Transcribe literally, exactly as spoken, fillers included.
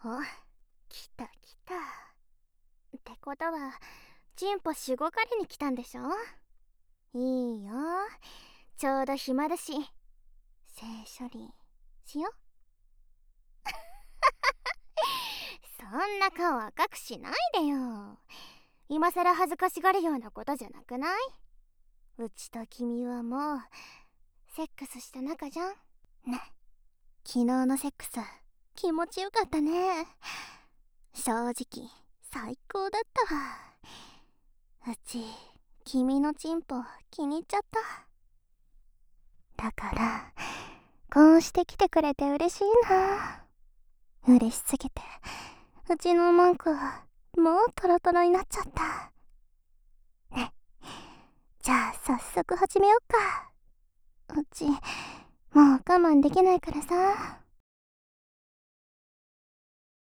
お、来た来た。ってことはチンポしごかりに来たんでしょ。いいよ、ちょうど暇だし性処理しよ。そんな顔赤くしないでよ。今さら恥ずかしがるようなことじゃなくない？うちと君はもうセックスした仲じゃんね。昨日のセックス気持ちよかったね。正直最高だったわ。うち君のチンポ気に入っちゃった。だからこうして来てくれて嬉しいな。嬉しすぎてうちのマンコもうトロトロになっちゃった。ね、じゃあ早速始めよっか。うちもう我慢できないからさ。